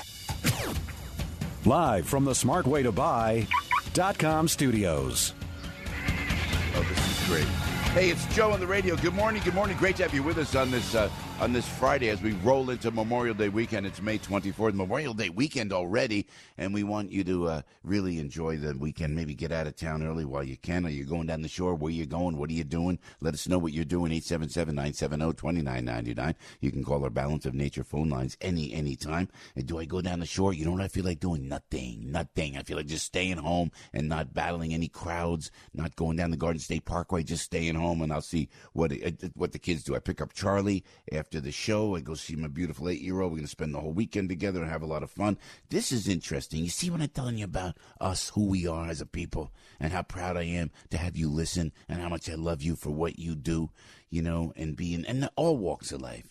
Live from the Smart Way to Buy.com studios. Oh, this is great. Hey, it's Joe on the radio. Good morning. Good morning. Great to have you with us on this on this Friday as we roll into Memorial Day weekend. It's May 24th, Memorial Day weekend already, and we want you to really enjoy the weekend. Maybe get out of town early while you can. Are you going down the shore? Where are you going? What are you doing? Let us know what you're doing. 877-970-2999. You can call our Balance of Nature phone lines any time. And do I go down the shore? You know what I feel like doing? Nothing. I feel like just staying home and not battling any crowds, not going down the Garden State Parkway, just staying home, and I'll see what the kids do. I pick up Charlie after the show. I go see my beautiful 8-year-old. We're going to spend the whole weekend together and have a lot of fun. This is interesting. You see what I'm telling you about us, who we are as a people, and how proud I am to have you listen, and how much I love you for what you do, and being in all walks of life.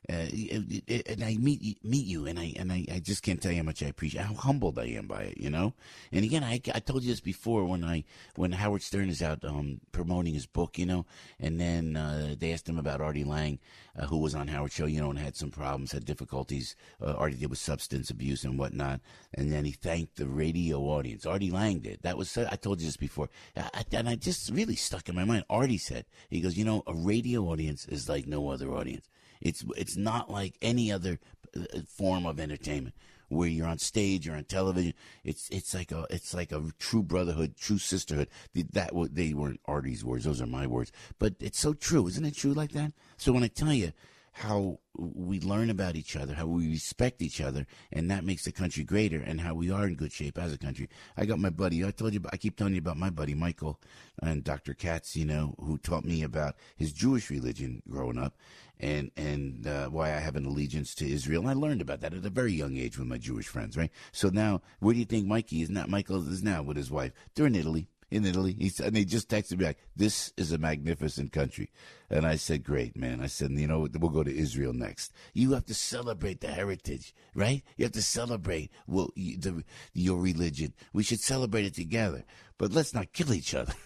And I meet you, and I just can't tell you how much I appreciate, how humbled I am by it, And again, I told you this before when Howard Stern is out promoting his book, and then they asked him about Artie Lang, who was on Howard's show, and had some problems, had difficulties. Artie did with substance abuse and whatnot, and then he thanked the radio audience. Artie Lang did. That was I told you this before, and I just really stuck in my mind. Artie said, he goes, a radio audience is like no other audience. It's not like any other form of entertainment where you're on stage or on television. It's like a true brotherhood, true sisterhood. They weren't Artie's words; those are my words. But it's so true, isn't it? True like that. So when I tell you how we learn about each other, how we respect each other, and that makes the country greater, and how we are in good shape as a country. I got my buddy. I keep telling you about my buddy Michael and Dr. Katz, who taught me about his Jewish religion growing up, and why I have an allegiance to Israel. And I learned about that at a very young age with my Jewish friends, right? So now, where do you think Michael is now with his wife? They're in Italy. And they just texted me like, "This is a magnificent country," and I said, "Great, man." I said, we'll go to Israel next. You have to celebrate the heritage, right? You have to celebrate your religion. We should celebrate it together, but let's not kill each other.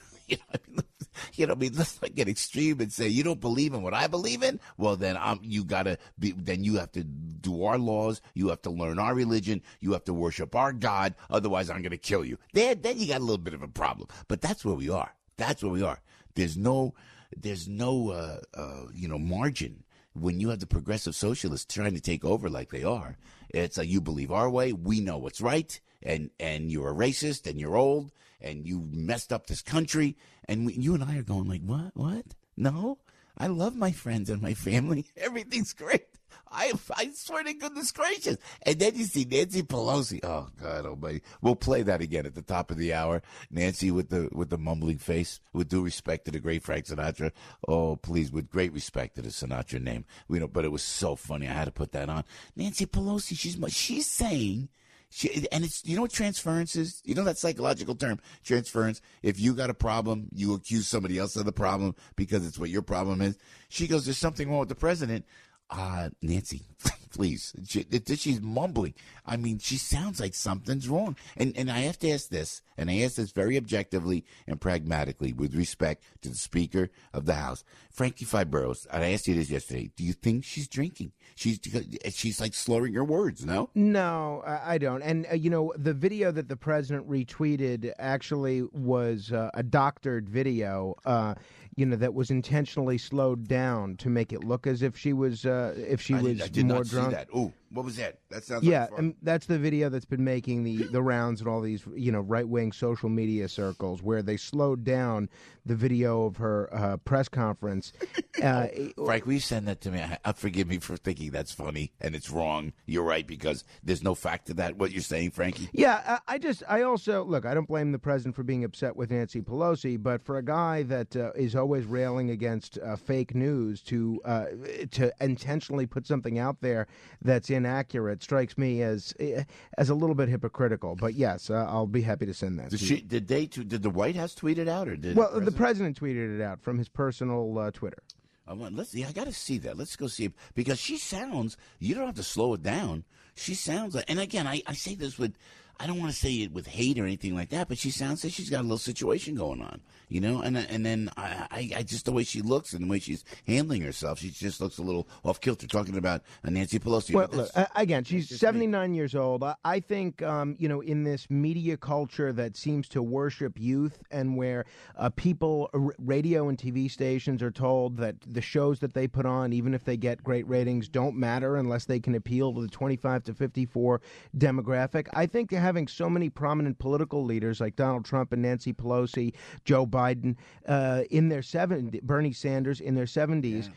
Let's not get extreme and say you don't believe in what I believe in. Well, then you have to do our laws. You have to learn our religion. You have to worship our God. Otherwise, I'm going to kill you. Then you got a little bit of a problem. But that's where we are. That's where we are. There's no margin when you have the progressive socialists trying to take over like they are. It's like, you believe our way. We know what's right. And you're a racist, and you're old, and you messed up this country, and you and I are going like, what? No, I love my friends and my family. Everything's great. I swear to goodness gracious. And then you see Nancy Pelosi. Oh God almighty. We'll play that again at the top of the hour. Nancy with the mumbling face, with due respect to the great Frank Sinatra. Oh, please, with great respect to the Sinatra name. But it was so funny. I had to put that on. Nancy Pelosi, she's saying, and it's, what transference is? That psychological term, transference. If you got a problem, you accuse somebody else of the problem because it's what your problem is. She goes, "There's something wrong with the president." Nancy, please. She's mumbling. I mean, she sounds like something's wrong. And I have to ask this, and I ask this very objectively and pragmatically with respect to the Speaker of the House, Frankie Fibros. And I asked you this yesterday. Do you think she's drinking? She's like slurring her words, no? No, I don't. And, the video that the president retweeted actually was a doctored video, that was intentionally slowed down to make it look as if she was I did more not drunk. See that. Ooh, what was that? That sounds like fun. And that's the video that's been making the rounds in all these right-wing social media circles, where they slowed down the video of her press conference. Frank, will you send that to me? Forgive me for thinking that's funny and it's wrong. You're right, because there's no fact to that, what you're saying, Frankie. Yeah, I also, look, I don't blame the president for being upset with Nancy Pelosi, but for a guy that is always railing against fake news to intentionally put something out there that's inaccurate strikes me as a little bit hypocritical. But yes, I'll be happy to send that. Did the White House tweet it out, or did? Well, the president tweeted it out from his personal Twitter. I got to see that. Let's go see it, because she sounds. You don't have to slow it down. She sounds like, and again, I say this with. I don't want to say it with hate or anything like that, but she sounds like she's got a little situation going on, you know. And then I just the way she looks and the way she's handling herself, she just looks a little off kilter. Talking about Nancy Pelosi. Well, look, again, she's 79 years old. I think in this media culture that seems to worship youth, and where people, radio and TV stations, are told that the shows that they put on, even if they get great ratings, don't matter unless they can appeal to the 25 to 54 demographic. I think having so many prominent political leaders like Donald Trump and Nancy Pelosi, Joe Biden, in their 70s, Bernie Sanders in their 70s,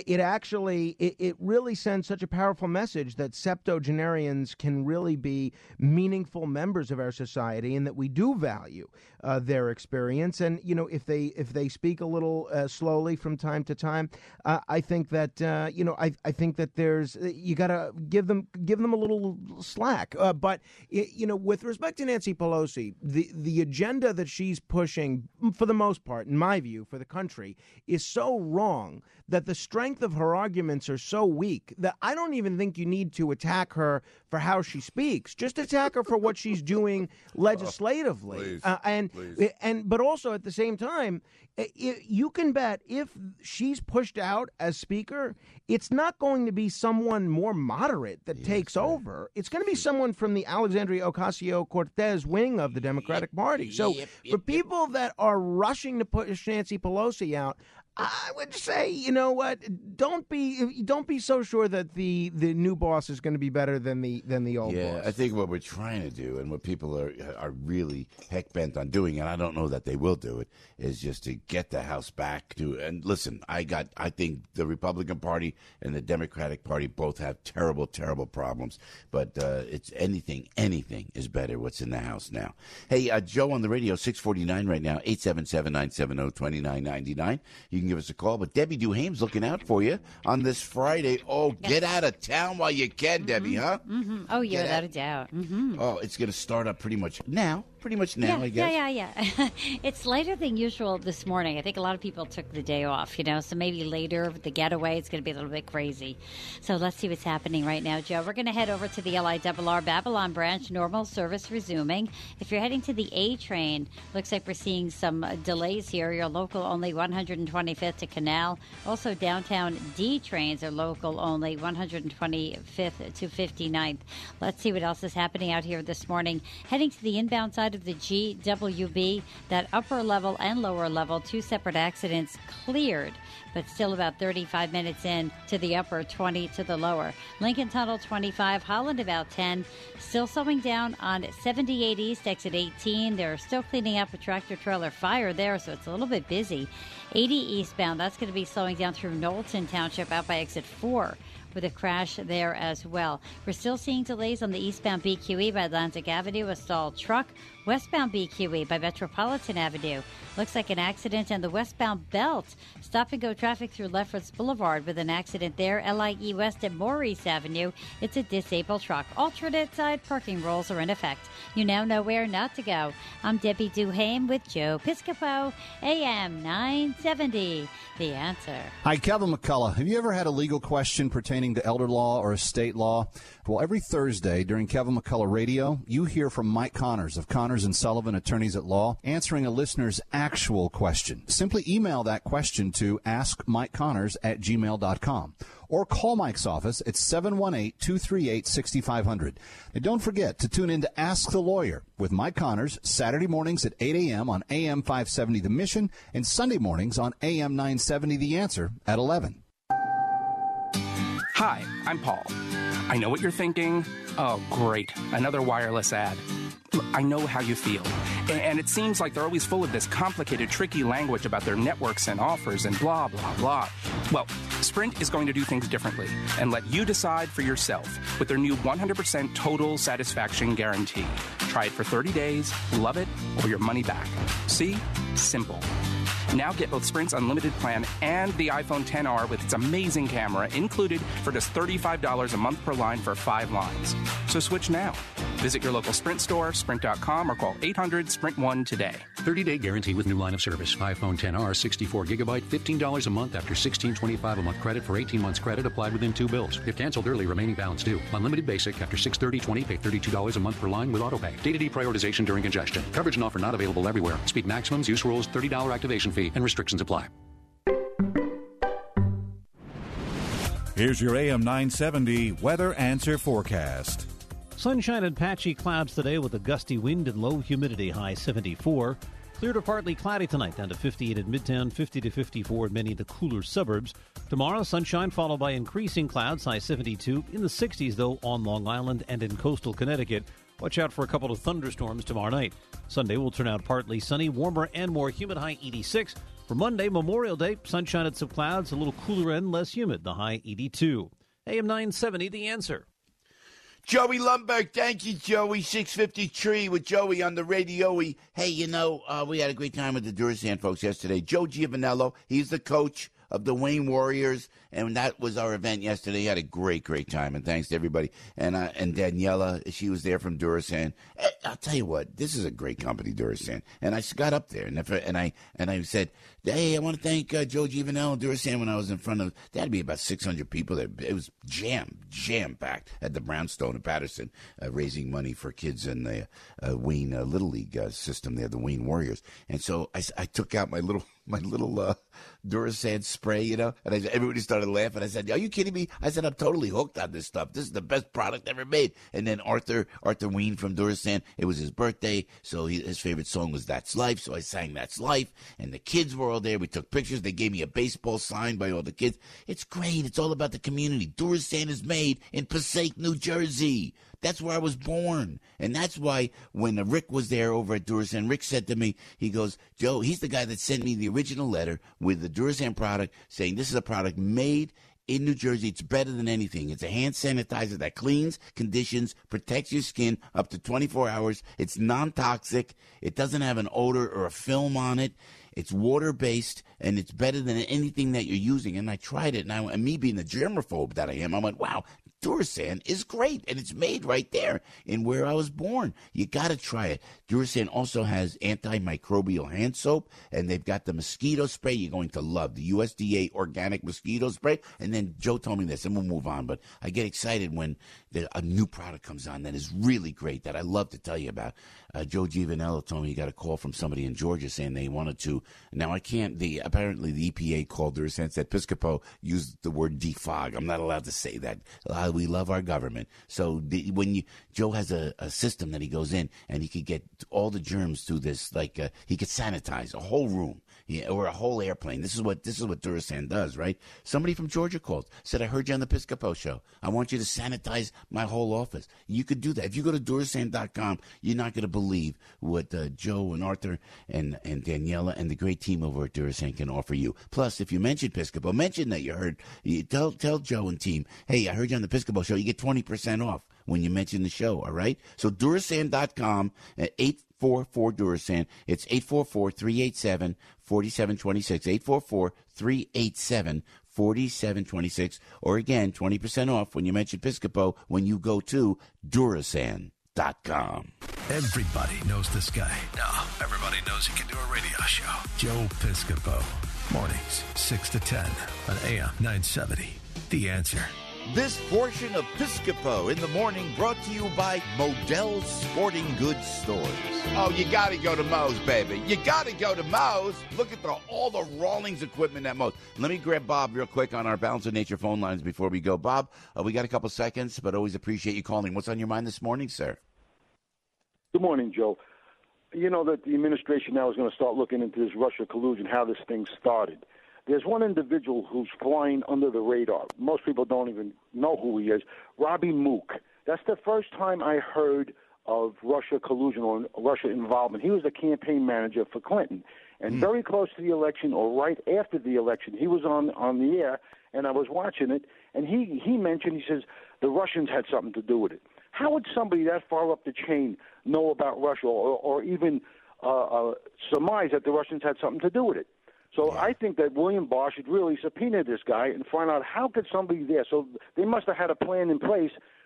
it really sends such a powerful message that septuagenarians can really be meaningful members of our society, and that we do value their experience. And if they speak a little slowly from time to time, I think that I think that there's you got to give them a little slack. But with respect to Nancy Pelosi, the agenda that she's pushing, for the most part, in my view, for the country, is so wrong that the strength of her arguments are so weak that I don't even think you need to attack her for how she speaks. Just attack her for what she's doing legislatively. But also at the same time, you can bet if she's pushed out as speaker, it's not going to be someone more moderate that takes over. It's going to be someone from the Alexandria Ocasio-Cortez wing of the Democratic Party. So for people that are rushing to push Nancy Pelosi out, I would say, you know what? Don't be so sure that the new boss is going to be better than the old boss. Yeah, I think what we're trying to do, and what people are really heck bent on doing, and I don't know that they will do it, is just to get the House back to. And listen, I think the Republican Party and the Democratic Party both have terrible, terrible problems. But it's anything is better. What's in the House now? Hey, Joe on the radio, 649 right now, 877-970-2999. You can give us a call. But Debbie Duhame's looking out for you on this Friday. Oh, get out of town while you can, Debbie, huh? Mm-hmm. Oh, yeah, without a doubt. Mm-hmm. Oh, it's going to start up pretty much now, I guess. Yeah. It's later than usual this morning. I think a lot of people took the day off, so maybe later with the getaway, it's going to be a little bit crazy. So let's see what's happening right now, Joe. We're going to head over to the LIRR Babylon branch, normal service resuming. If you're heading to the A train, looks like we're seeing some delays here. Your local only 125th to Canal. Also downtown D trains are local only 125th to 59th. Let's see what else is happening out here this morning. Heading to the inbound side of the GWB, that upper level and lower level, two separate accidents cleared, but still about 35 minutes in to the upper, 20 to the lower. Lincoln Tunnel 25, Holland about 10. Still slowing down on 78 East, exit 18. They're still cleaning up a tractor-trailer fire there, so it's a little bit busy. 80 eastbound, that's going to be slowing down through Knowlton Township out by exit 4. With a crash there as well. We're still seeing delays on the eastbound BQE by Atlantic Avenue, a stalled truck. Westbound BQE by Metropolitan Avenue. Looks like an accident in the westbound belt. Stop-and-go traffic through Lefferts Boulevard with an accident there. LIE West at Maurice Avenue. It's a disabled truck. Alternate side parking rules are in effect. You now know where not to go. I'm Debbie Duhame with Joe Piscopo, AM 970. The Answer. Hi, Kevin McCullough. Have you ever had a legal question pertaining to elder law or estate law? Well, every Thursday during Kevin McCullough Radio, you hear from Mike Connors of Connors & Sullivan Attorneys at Law, answering a listener's actual question. Simply email that question to askmikeconnors@gmail.com or call Mike's office at 718-238-6500. And don't forget to tune in to Ask the Lawyer with Mike Connors, Saturday mornings at 8 a.m. on AM 570 The Mission and Sunday mornings on AM 970 The Answer at 11. Hi, I'm Paul. I know what you're thinking. Oh, great. Another wireless ad. I know how you feel. And it seems like they're always full of this complicated, tricky language about their networks and offers and blah, blah, blah. Well, Sprint is going to do things differently and let you decide for yourself with their new 100% total satisfaction guarantee. Try it for 30 days, love it, or your money back. See? Simple. Now get both Sprint's unlimited plan and the iPhone XR with its amazing camera included for just $35 a month per line for 5 lines. So switch now. Visit your local Sprint store, sprint.com, or call 800-SPRINT1 today. 30-day guarantee with new line of service. iPhone XR, 64 gigabyte, $15 a month after $16.25 a month credit for 18 months credit applied within 2 bills. If canceled early, remaining balance due. Unlimited basic after $630.20, pay $32 a month per line with autopay. Data deprioritization during congestion. Coverage and offer not available everywhere. Speed maximums, use rules, $30 activation fee, and restrictions apply. Here's your AM 970 Weather Answer Forecast. Sunshine and patchy clouds today with a gusty wind and low humidity, high 74. Clear to partly cloudy tonight, down to 58 in Midtown, 50 to 54 in many of the cooler suburbs. Tomorrow, sunshine followed by increasing clouds, high 72. In the 60s, though, on Long Island and in coastal Connecticut. Watch out for a couple of thunderstorms tomorrow night. Sunday will turn out partly sunny, warmer and more humid, high 86. For Monday, Memorial Day, sunshine and some clouds, a little cooler and less humid, the high 82. AM 970, The Answer. Joey Lundberg, thank you, Joey. 650 Tree with Joey on the radio. Hey, you know, we had a great time with the Durasan folks yesterday. Joe Giovanello, he's the coach of the Wayne Warriors, and that was our event yesterday. He had a great time, and thanks to everybody. And Daniela, she was there from Durasan. I'll tell you what, this is a great company, Durasan. And I got up there, and I said, hey, I want to thank Joe Giovanello and Durasan. When I was in front of, there had to be about 600 people there. It was jam-packed at the Brownstone in Patterson, raising money for kids in the Wayne Little League system there, the Wayne Warriors. And so I took out my little Durasan spray, you know, and everybody started laughing. I said, are you kidding me? I said, I'm totally hooked on this stuff. This is the best product ever made. And then Arthur Ween from Durasan, it was his birthday, so his favorite song was That's Life, so I sang That's Life, and the kids were all there. We took pictures. They gave me a baseball signed by all the kids. It's great. It's all about the community. Durasan is made in Passaic, New Jersey. That's where I was born. And that's why when Rick was there over at Durasan, Rick said to me, he goes, Joe, he's the guy that sent me the original letter with the Durasan product saying this is a product made in New Jersey. It's better than anything. It's a hand sanitizer that cleans, conditions, protects your skin up to 24 hours. It's non-toxic. It doesn't have an odor or a film on it. It's water-based, and it's better than anything that you're using. And I tried it, and me being the germaphobe that I am, I went, wow, Durasan is great, and it's made right there in where I was born. You got to try it. Durasan also has antimicrobial hand soap, and they've got the mosquito spray you're going to love, the USDA organic mosquito spray. And then Joe told me this, and we'll move on, but I get excited when a new product comes on that is really great that I love to tell you about. Joe Giovanello told me he got a call from somebody in Georgia saying they wanted to. Now, I can't, apparently the EPA called Durasan, said Piscopo used the word defog. I'm not allowed to say that. We love our government. So Joe has a system that he goes in and he could get all the germs through this, like he could sanitize a whole room or a whole airplane. This is what Durasan does, right? Somebody from Georgia called, said, I heard you on the Piscopo show. I want you to sanitize my whole office. You could do that. If you go to Durasan.com, you're not going to believe what Joe and Arthur and Daniela and the great team over at Durasan can offer you. Plus, if you mention Piscopo, mention that you heard, tell Joe and team, hey, I heard you on the Piscopo show. You get 20% off when you mention the show, all right? So Durasan.com at 844 Durasan. It's 844-387-4726. 844-387-4726. Or again, 20% off when you mention Piscopo when you go to Durasan.com. Everybody knows this guy. No, everybody knows he can do a radio show. Joe Piscopo. Mornings, 6 to 10 on AM 970. The Answer. This portion of Piscopo in the morning brought to you by Modell's Sporting Goods Stores. Oh, you got to go to Moe's, baby. You got to go to Moe's. Look at all the Rawlings equipment at Moe's. Let me grab Bob real quick on our Balance of Nature phone lines before we go. Bob, we got a couple seconds, but always appreciate you calling. What's on your mind this morning, sir? Good morning, Joe. You know that the administration now is going to start looking into this Russia collusion, how this thing started. There's one individual who's flying under the radar. Most people don't even know who he is, Robbie Mook. That's the first time I heard of Russia collusion or Russia involvement. He was the campaign manager for Clinton. And very close to the election or right after the election, he was on the air, and I was watching it, and he mentioned, he says, the Russians had something to do with it. How would somebody that far up the chain know about Russia or even surmise that the Russians had something to do with it? So I think that William Barr should really subpoena this guy and find out how could somebody there. So they must have had a plan in place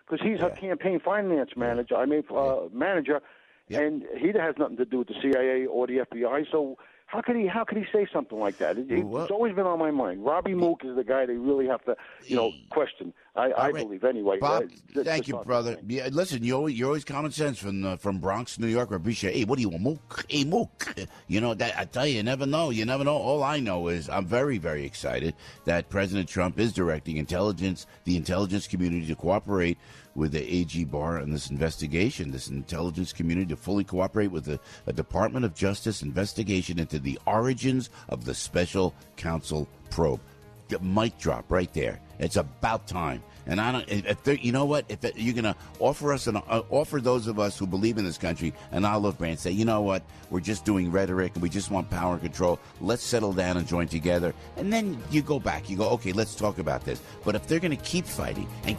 because he's her campaign finance manager. Manager, and he has nothing to do with the CIA or the FBI. So how could he say something like that? It's always been on my mind. Robbie Mook is the guy they really have to, question. I believe anyway. Bob, thank you, brother. Yeah, listen, you're always common sense from Bronx, New York. I appreciate. Hey, what do you want, Mook? Hey, Mook. That I tell you, you never know. You never know. All I know is I'm very, very excited that President Trump is directing the intelligence community to cooperate with the AG Barr in this investigation, this intelligence community to fully cooperate with a Department of Justice investigation into the origins of the special counsel probe. Mic drop right there. It's about time. And I don't. If you know what? If you're going to offer those of us who believe in this country an olive branch, say, you know what? We're just doing rhetoric and we just want power and control. Let's settle down and join together. And then you go back. You go, okay, let's talk about this. But if they're going to keep fighting and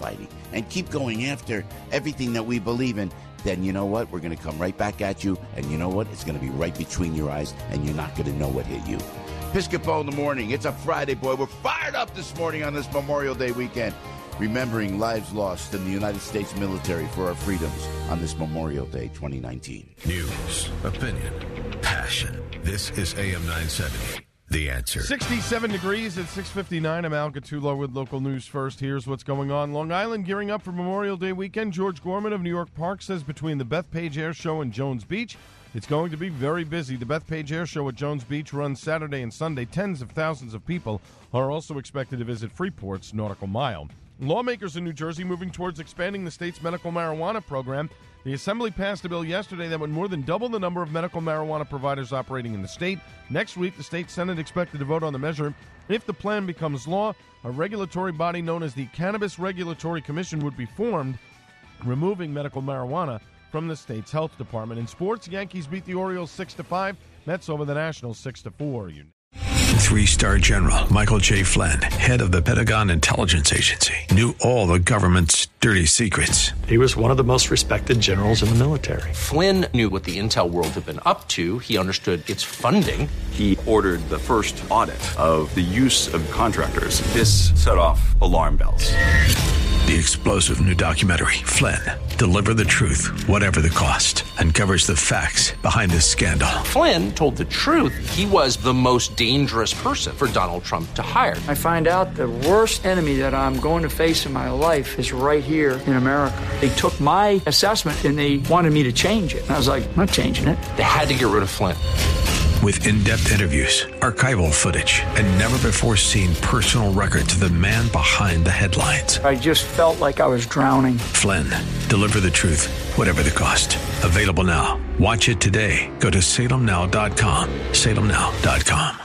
keep going after everything that we believe in, then you know what? We're going to come right back at you. And you know what? It's going to be right between your eyes, and you're not going to know what hit you. Piscopo in the morning. It's a Friday, boy. We're fired up this morning on this Memorial Day weekend, remembering lives lost in the United States military for our freedoms on this Memorial Day 2019. News, opinion, passion. This is AM 970. The Answer. 67 degrees at 6:59. I'm Al Gattulo with local news first. Here's what's going on. Long Island gearing up for Memorial Day weekend. George Gorman of New York Park says between the Bethpage Air Show and Jones Beach, it's going to be very busy. The Bethpage Air Show at Jones Beach runs Saturday and Sunday. Tens of thousands of people are also expected to visit Freeport's Nautical Mile. Lawmakers in New Jersey moving towards expanding the state's medical marijuana program. The Assembly passed a bill yesterday that would more than double the number of medical marijuana providers operating in the state. Next week, the state Senate expected to vote on the measure. If the plan becomes law, a regulatory body known as the Cannabis Regulatory Commission would be formed, removing medical marijuana from the state's health department. In sports, Yankees beat the Orioles 6-5. Mets over the Nationals 6-4. Three-star General Michael J. Flynn, head of the Pentagon Intelligence Agency, knew all the government's dirty secrets. He was one of the most respected generals in the military. Flynn knew what the intel world had been up to. He understood its funding. He ordered the first audit of the use of contractors. This set off alarm bells. The explosive new documentary, Flynn, Deliver the Truth, Whatever the Cost, uncovers the facts behind this scandal. Flynn told the truth. He was the most dangerous person for Donald Trump to hire. I find out the worst enemy that I'm going to face in my life is right here in America. They took my assessment and they wanted me to change it. And I was like, I'm not changing it. They had to get rid of Flynn. With in-depth interviews, archival footage, and never-before-seen personal records of the man behind the headlines. I just felt like I was drowning. Flynn, Deliver the Truth, Whatever the Cost. Available now. Watch it today. Go to salemnow.com. salemnow.com.